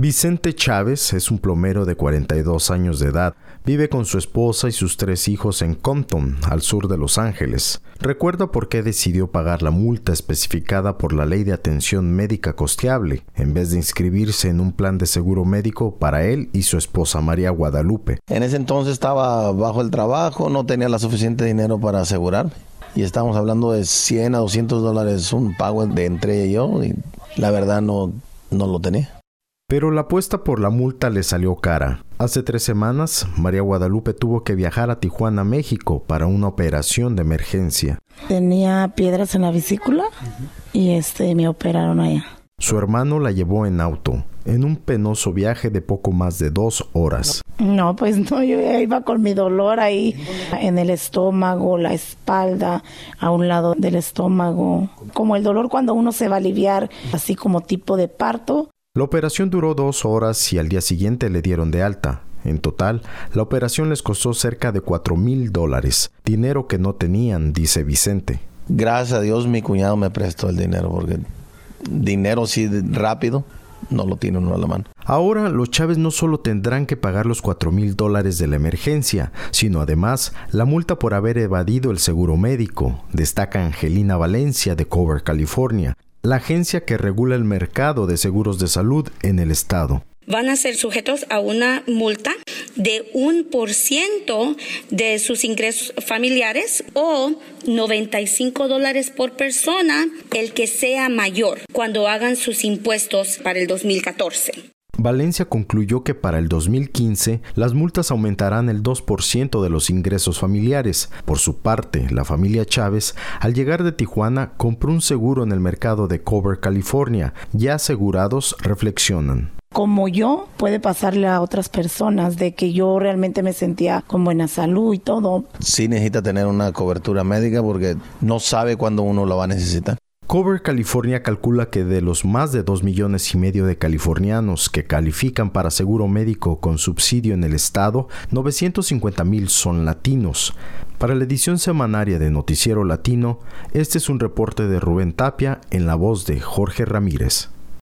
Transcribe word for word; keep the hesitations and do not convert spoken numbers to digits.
Vicente Chávez es un plomero de cuarenta y dos años de edad. Vive con su esposa y sus tres hijos en Compton, al sur de Los Ángeles. Recuerda por qué decidió pagar la multa especificada por la Ley de Atención Médica Costeable, en vez de inscribirse en un plan de seguro médico para él y su esposa María Guadalupe. En ese entonces estaba bajo el trabajo, no tenía la suficiente dinero para asegurarme. Y estábamos hablando de cien a doscientos dólares un pago de entre ella y yo, y la verdad no, no lo tenía. Pero la apuesta por la multa le salió cara. Hace tres semanas, María Guadalupe tuvo que viajar a Tijuana, México, para una operación de emergencia. Tenía piedras en la vesícula y este, me operaron allá. Su hermano la llevó en auto, en un penoso viaje de poco más de dos horas. No, pues no, yo ya iba con mi dolor ahí en el estómago, la espalda, a un lado del estómago. Como el dolor cuando uno se va a aliviar, así como tipo de parto. La operación duró dos horas y al día siguiente le dieron de alta. En total, la operación les costó cerca de cuatro mil dólares, dinero que no tenían, dice Vicente. Gracias a Dios mi cuñado me prestó el dinero, porque dinero así rápido no lo tiene uno a la mano. Ahora, los Chávez no solo tendrán que pagar los cuatro mil dólares de la emergencia, sino además la multa por haber evadido el seguro médico, destaca Angelina Valencia de Cover California, la agencia que regula el mercado de seguros de salud en el estado. Van a ser sujetos a una multa de un por ciento de sus ingresos familiares o noventa y cinco dólares por persona, el que sea mayor, cuando hagan sus impuestos para el dos mil catorce. Valencia concluyó que para el dos mil quince las multas aumentarán el dos por ciento de los ingresos familiares. Por su parte, la familia Chávez, al llegar de Tijuana, compró un seguro en el mercado de Cover California. Ya asegurados reflexionan. Como yo, puede pasarle a otras personas de que yo realmente me sentía con buena salud y todo. Sí necesita tener una cobertura médica porque no sabe cuándo uno la va a necesitar. Cover California calcula que de los más de dos millones y medio de californianos que califican para seguro médico con subsidio en el estado, novecientos cincuenta mil son latinos. Para la edición semanaria de Noticiero Latino, este es un reporte de Rubén Tapia en la voz de Jorge Ramírez.